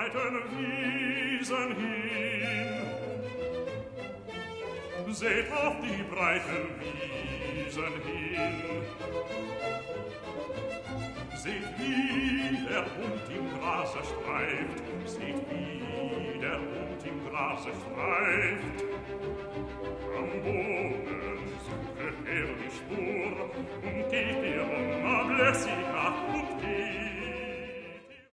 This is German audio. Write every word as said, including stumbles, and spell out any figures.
breiten Wiesen hin. Seht auf die breiten Wiesen hin. Seht, wie der Hund im Grase streift, seht, wie der Hund im Grase streift. Am Boden suche er die Spur, und